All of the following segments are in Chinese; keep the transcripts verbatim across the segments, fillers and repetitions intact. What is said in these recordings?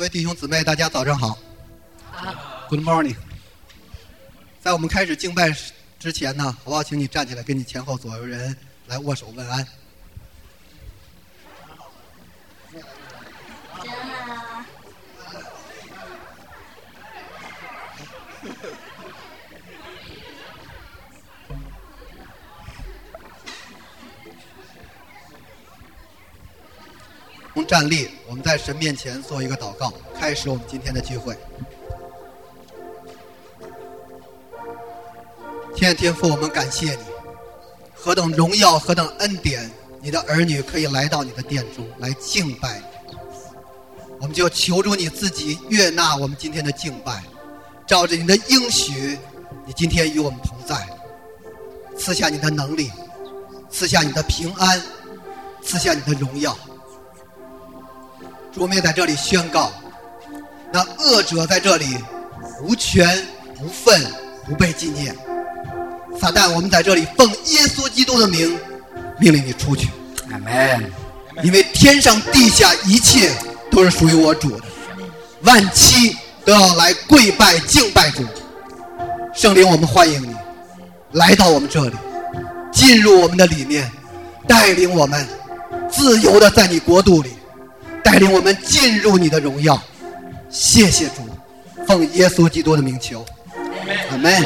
位弟兄姊妹，大家早上好。Good morning。在我们开始敬拜之前呢，好不好？请你站起来，跟你前后左右人来握手问安。 真好。 从站立，我们在神面前做一个祷告，开始我们今天的聚会。天天父，我们感谢你，何等荣耀，何等恩典，你的儿女可以来到你的殿中来敬拜你。我们就求助你自己悦纳我们今天的敬拜，照着你的应许，你今天与我们同在，赐下你的能力，赐下你的平安，赐下你的荣耀。我们也在这里宣告，那恶者在这里无权无分，不被纪念。撒旦，我们在这里奉耶稣基督的名命令你出去。 阿们。 因为天上地下一切都是属于我主的，万妻都要来跪拜敬拜主。圣灵，我们欢迎你来到我们这里，进入我们的里面，带领我们自由的在你国度里，带领我们进入你的荣耀。谢谢主，奉耶稣基督的名求，阿们。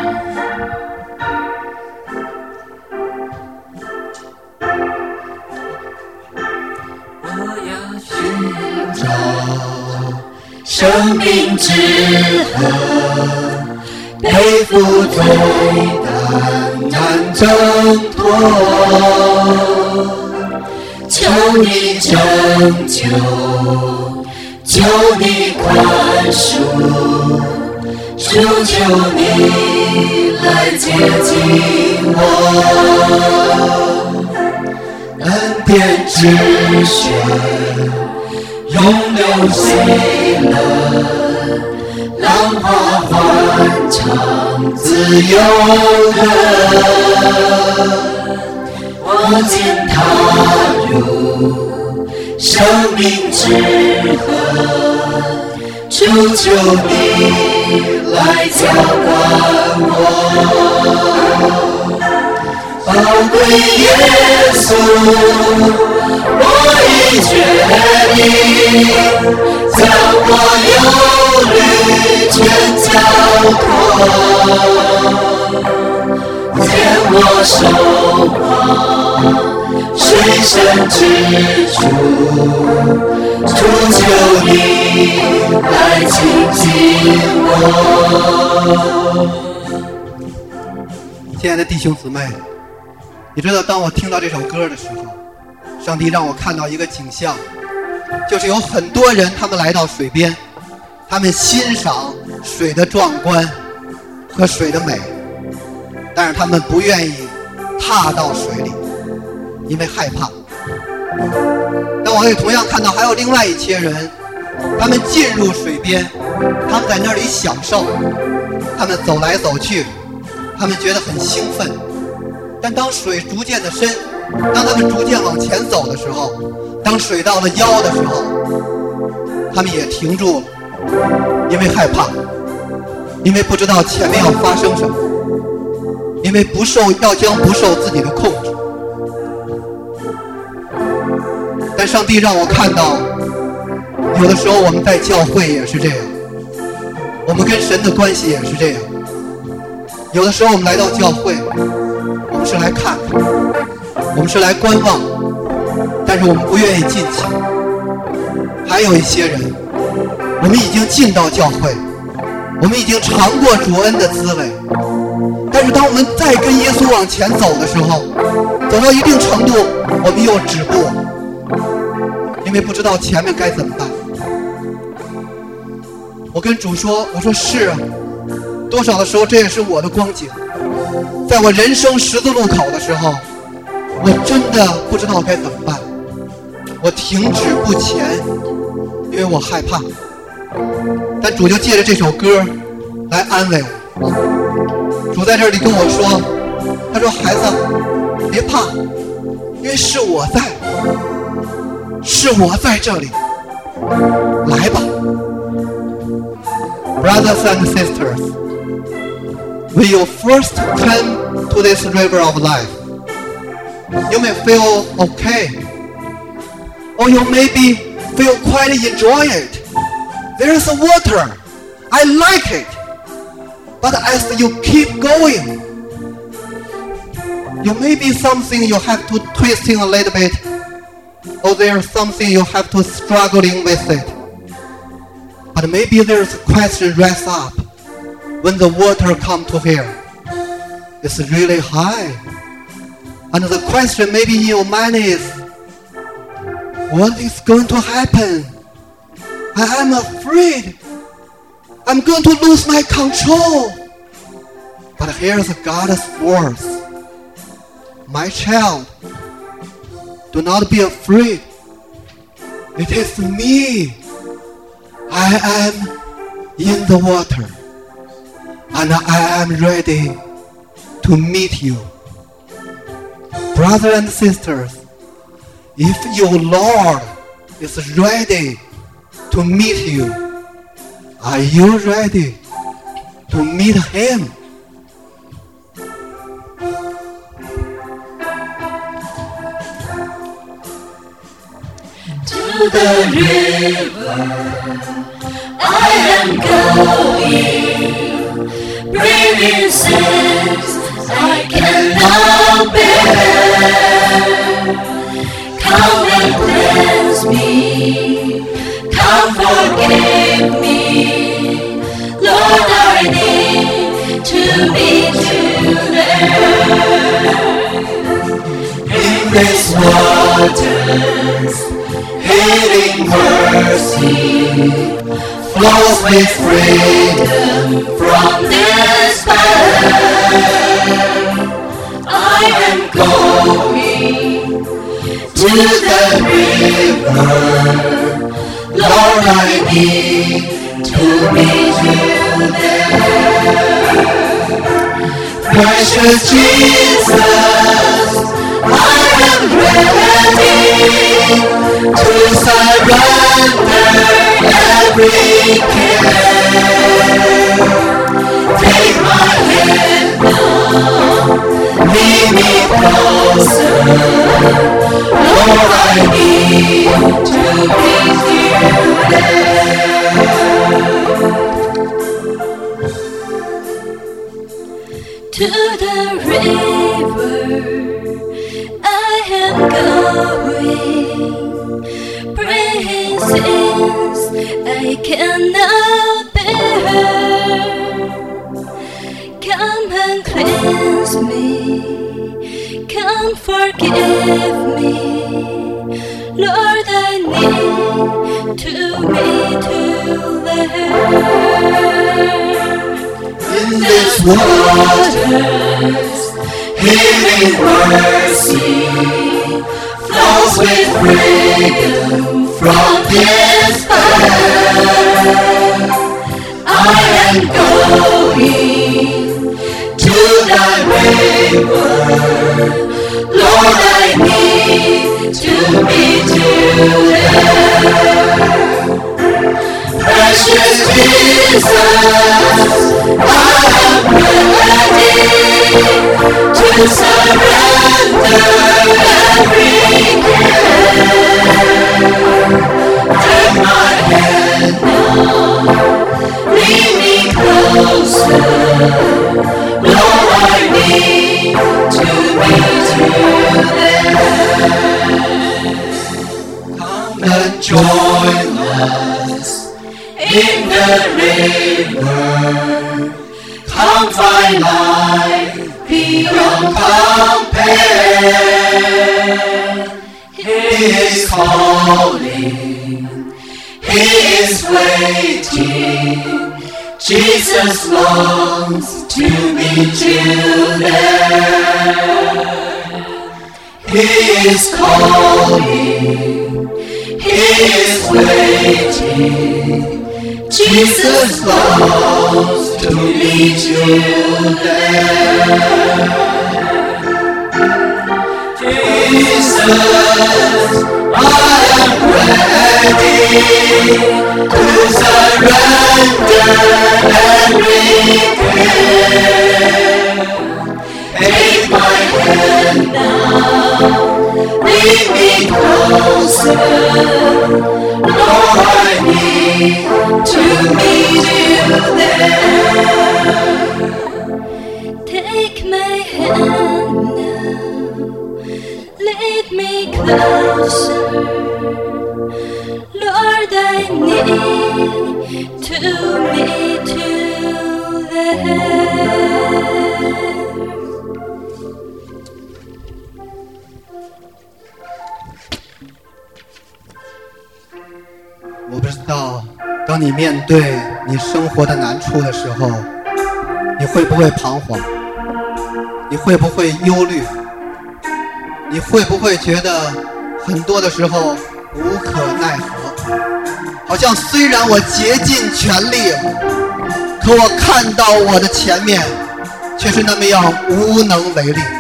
我要寻找生命之河，背负最担难挣脱，求你拯救，求你宽恕，主求你来接近我。恩典之泉永流喜乐，浪花欢畅自由的，我今踏入生命之河，主求你来浇灌我。宝贵耶稣，我已决定将我忧虑全交托，见我守望水深之处，主求你来亲近我。 亲爱的弟兄姊妹，你知道当我听到这首歌的时候，上帝让我看到一个景象，就是有很多人他们来到水边，他们欣赏水的壮观和水的美，但是他们不愿意踏到水里，因为害怕。但我也同样看到还有另外一些人，他们进入水边，他们在那里享受，他们走来走去，他们觉得很兴奋。但当水逐渐的深，当他们逐渐往前走的时候，当水到了腰的时候，他们也停住了，因为害怕，因为不知道前面要发生什么，因为不受要将不受自己的控制。但上帝让我看到，有的时候我们在教会也是这样，我们跟神的关系也是这样。有的时候我们来到教会，我们是来看看，我们是来观望，但是我们不愿意进去。还有一些人，我们已经进到教会，我们已经尝过主恩的滋味，但是当我们再跟耶稣往前走的时候，走到一定程度，我们又止步，因为不知道前面该怎么办。我跟主说，我说是啊，多少的时候这也是我的光景。在我人生十字路口的时候，我真的不知道该怎么办，我停止不前，因为我害怕。但主就借着这首歌来安慰我。主在这里跟我说，他说孩子别怕，因为是我在，是我在这里，来吧。 Brothers and sisters, when you first come to this river of life, you may feel okay, or you maybe feel quite enjoy it. There is a water, I like it. But as you keep going, you may be something you have to twist in a little bit, or there's something you have to struggling with it. But maybe there's a question rise up when the water come to here. It's really high. And the question maybe in your mind is, what is going to happen? I am afraid. I'm going to lose my control. But here's God's words. My child, do not be afraid. It is me. I am in the water, and I am ready to meet you. Brothers and sisters, if your Lord is ready to meet you, are you ready to meet Him? To the river I am going, bringing sins I cannot bear. Come and cleanse me, come forgive me, Lord, I need to meet you there. In these waters, healing mercy flows with freedom from despair. I am going to the river, Lord, I need to meet you there. Precious Jesus, I am ready to surrender every care. Take my hand now, lead me closer, Lord, I need to meet you there. To the river I am going, bringing sins I cannot bear. Come and cleanse me, come forgive me, Lord, I need to meet you there. In these waters, healing mercy flows with freedom from despair. I am going to thy river, Lord, I need to meet you there. Precious Jesus, I am ready to surrender every care. Take my hand now, lead me closer, Lord, I need to meet you there. Come and join us in the river, come find life beyond compare. He is calling, He is waiting, Jesus longs to meet you there. He is calling, He is waiting, Jesus longs to meet you there. I am ready to surrender everything. Take my hand now, lead me closer. Lord, I need to meet you there. Take my hand now, lead me closer. Lord, I need to meet you there. 我不知道，当你面对你生活的难处的时候，你会不会彷徨？你会不会忧虑？你会不会觉得很多的时候无可奈何？好像虽然我竭尽全力，可我看到我的前面却是那么样无能为力。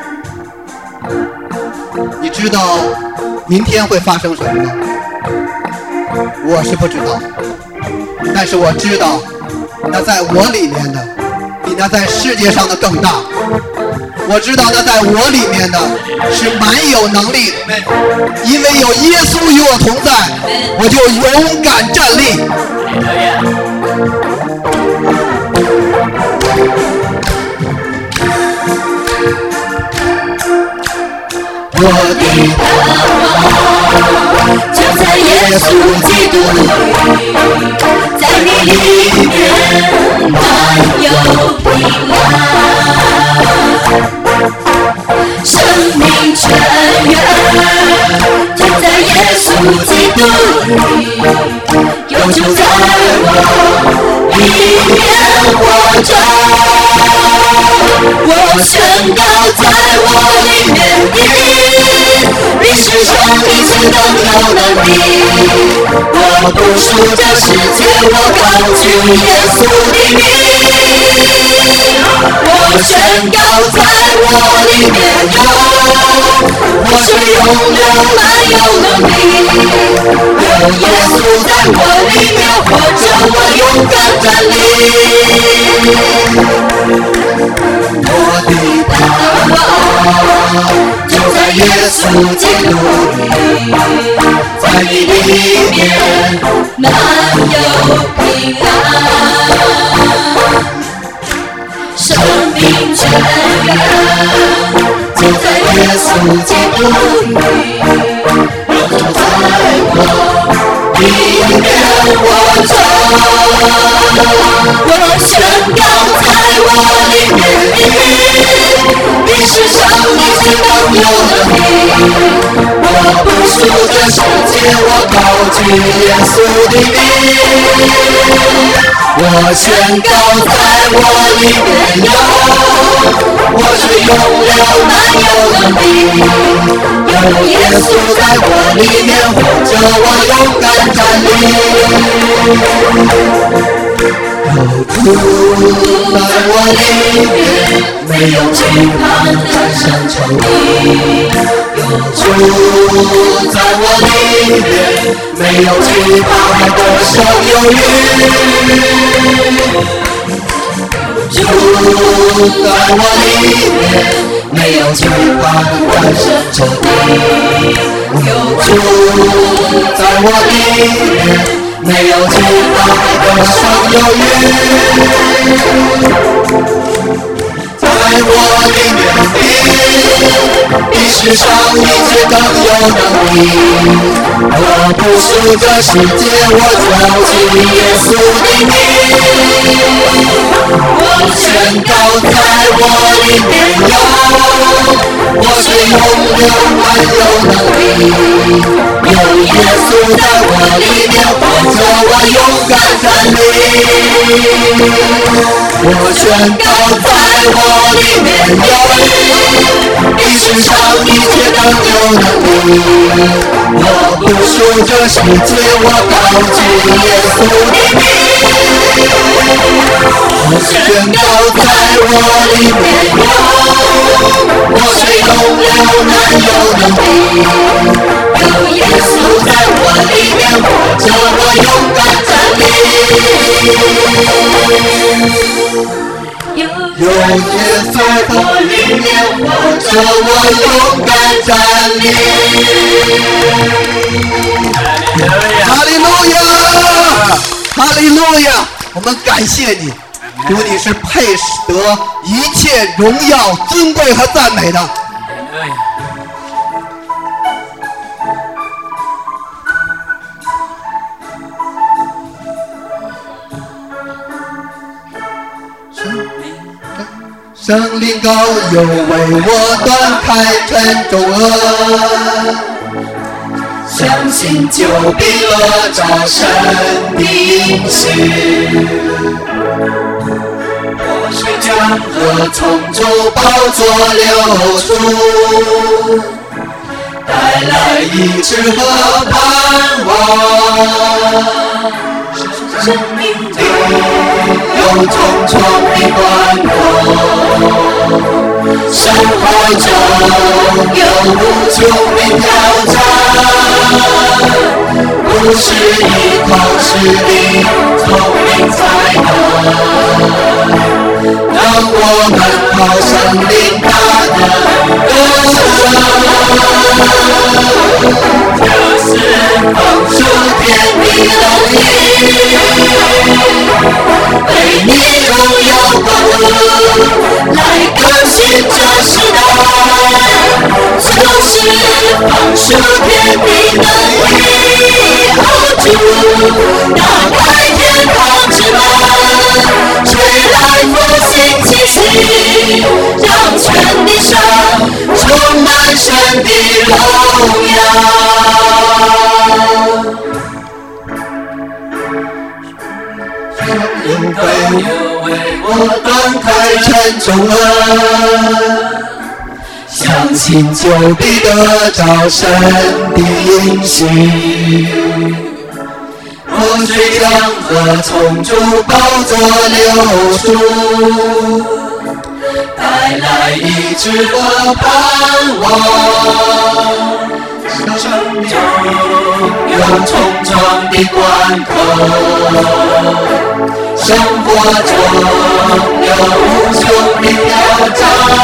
你知道明天会发生什么吗？我是不知道，但是我知道那在我里面的比那在世界上的更大。我知道那在我里面的是蛮有能力的，因为有耶稣与我同在，我就勇敢站立。 我的盼望就在耶稣基督里，在你里面满有平安，生命泉源就在耶稣基督里，有主在我里面活着。我宣告在我里面的比世上一切更有能力。我不属这世界，我高举耶稣的名。我宣告在我里面有，我是永流满有能力。有耶稣在我里面活着，我勇敢站立。我的盼望就在耶稣基督里，在你里面满有平安，生命泉源就在耶稣基督里，有主在我里面活着。我宣告在我里面比世上一切更有能力。我不属这世界，我高举耶稣的名。我宣告在我里面有，我是永流满有能力。有耶稣在我里面活着，我勇敢站立。有主在我里面，没有惧怕战胜仇敌。有主在我里面，没有惧怕得胜有余。有主在我里面，没有惧怕战胜仇敌。有主在我里面，没有惧怕得胜有余。在我里面的比世上一切更有能力。我不属这世界，我高举耶稣的名。我宣告在我里面有，我是永流满有能力。有耶稣在我里面活着，我勇敢站立。我宣告在我里面有，比世上一切更有能力。我不属这世界，我高举耶稣的名。我宣宣告在我里面有，活水永流难有能力，有耶稣在我里面活着，我勇敢站立。有耶稣在我里面活着，我勇敢站立。 哈利路亚，哈利路亚！我们感谢你，主你是配得一切荣耀、尊贵和赞美的。圣灵高又为我断开沉重恶， 相信就必得着神的应许，活水江河从主宝座流出，带来医治和盼望。生命里有重重的关口，生活中有无穷的挑战，不是依靠实力聪明才能，让我们靠神灵大能得胜，就是放出天地能力，为你荣耀国度来更新这时代，就是放出天地能力，哦主，打开天堂之门，吹来复兴气息，让全地上充满神的荣耀。有为我断开沉重恶，相信就必得着神的应许，活水江河从主宝座流出，带来医治和盼望。生命中有重重的关口，生活中有无穷的挑战，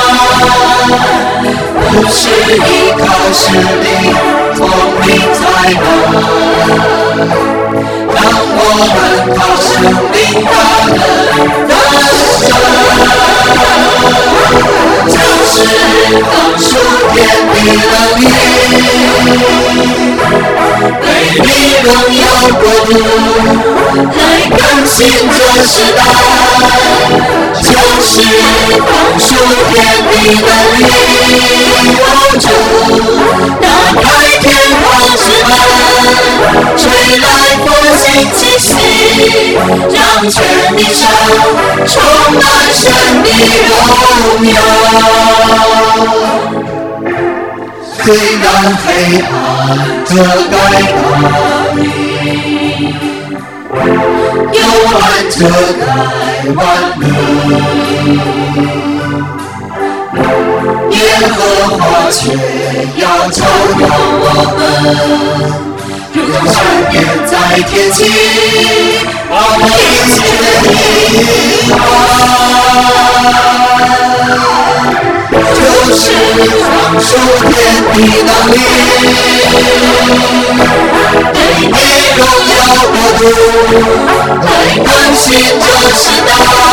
不是依靠实力聪明才能，让我们靠生命大能得胜，就是放出天地能力，为你荣耀国度来更新这时代，就是放出天地能力，哦主，打开天堂之门，吹来复兴气息，让全地上充满神的荣耀。虽然黑暗遮盖大地，幽暗遮盖万民，耶和华却要照耀我们，如同闪电在天际，我们一切的就是放出天地能力，为你荣耀国度来更新这时代，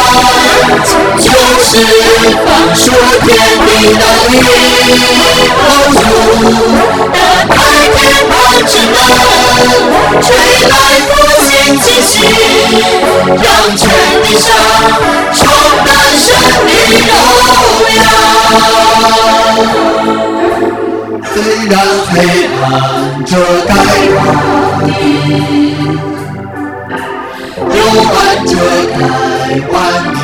就是放出天地能力，哦主，打开天堂之门，吹来复兴气息，让全地上充满神的荣耀。虽然黑暗遮盖大地，幽暗遮盖万民，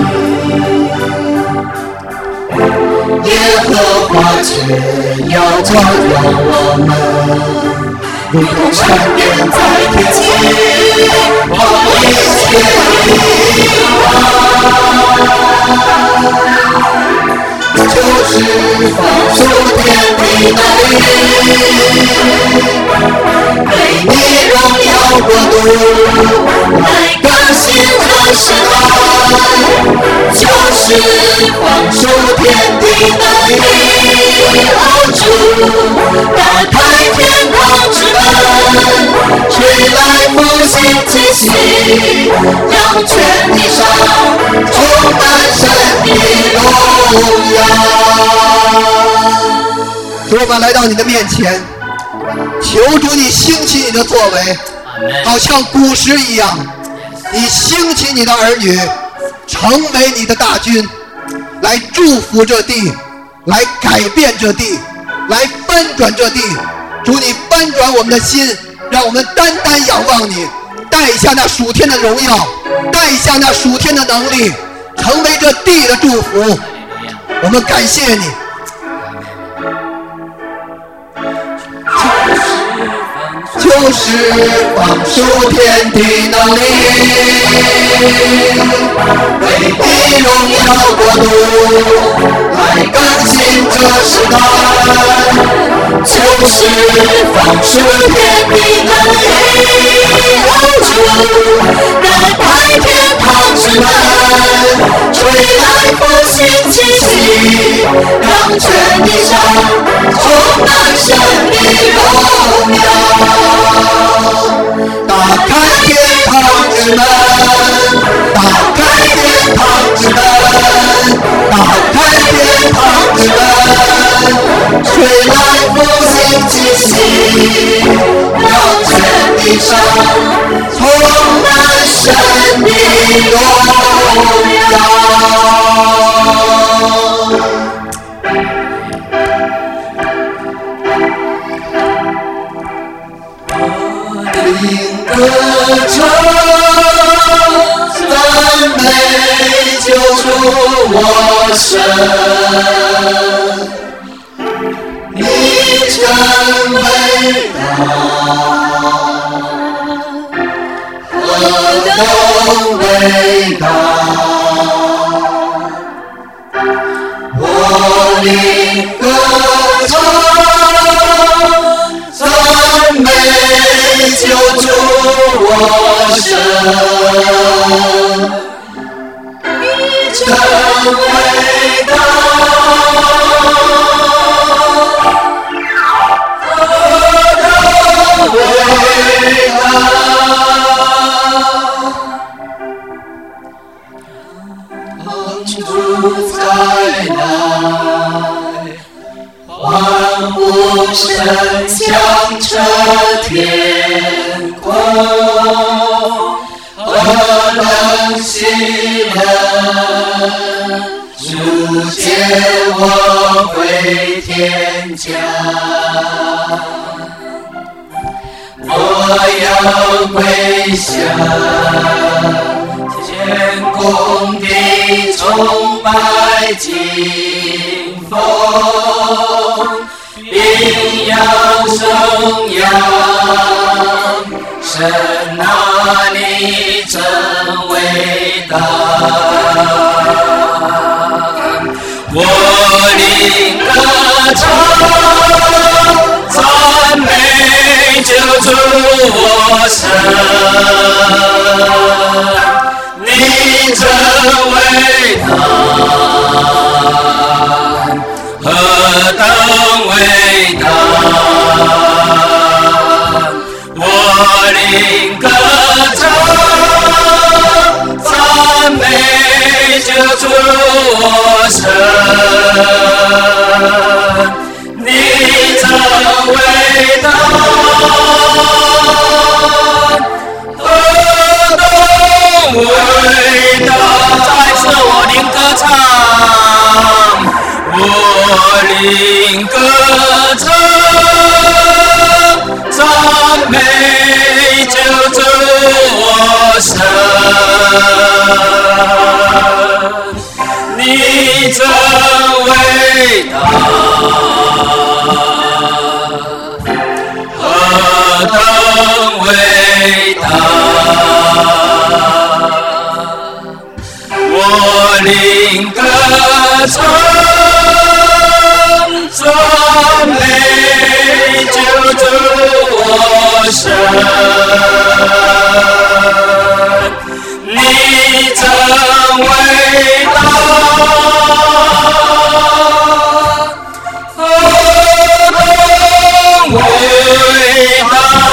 耶和华却要照耀我们，如同闪电在天际，我们一切的盼望。 放逐天地能力，为你荣耀国度来更新这时代，就是放逐天地能力，哦主，打开天堂之门，吹来复兴气息，让全地上充满神的荣耀。 主，我们来到你的面前，求主你兴起你的作为，好像古时一样，你兴起你的儿女，成为你的大军，来祝福这地，来改变这地，来翻转这地。主，你翻转我们的心，让我们单单仰望你，带下那属天的荣耀，带下那属天的能力，成为这地的祝福。我们感谢你。 就是放逐天地能力，为你荣耀国度来更新这时代，就是放逐天地能力，哦主，打开天堂之门，吹来复兴气息，让全地上充满神的荣耀。打开天堂之门，打开天堂之门，打开天堂之门，吹来复兴气息，让全地上充满神的荣耀。歌唱赞美救主我神，你真伟大，何等伟大！我灵歌唱赞美救主我神，你真伟大，何等伟大！帮助再来，万物神响彻天空，何等喜乐，主接我回天家。我要归向天空的崇拜敬奉，并要颂扬神啊，你真伟大！我灵歌唱赞美救主我神，你真伟大，何等伟大！我灵歌唱赞美救主我神，你真伟大，何等伟大！再次我灵歌唱，我灵歌唱赞美救主我神，你真伟大，何等伟大！我灵歌唱美，救主我神，你真伟大，何等伟大！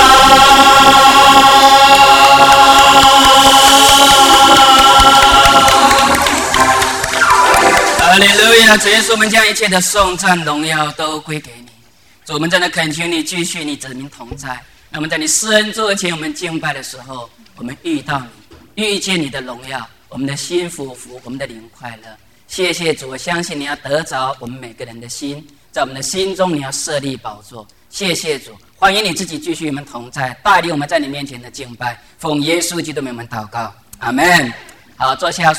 哈利路亚！主耶稣，我们将一切的颂赞荣耀都归给你。主，我们真的恳求你继续你子民同在。那么在你施恩座前，我们敬拜的时候，我们遇到你，遇见你的荣耀，我们的心服服，我们的灵快乐。谢谢主，我相信你要得着我们每个人的心，在我们的心中你要设立宝座。谢谢主，欢迎你自己继续与我们同在，带领我们在你面前的敬拜。奉耶稣基督名我们祷告，阿们。好，坐下。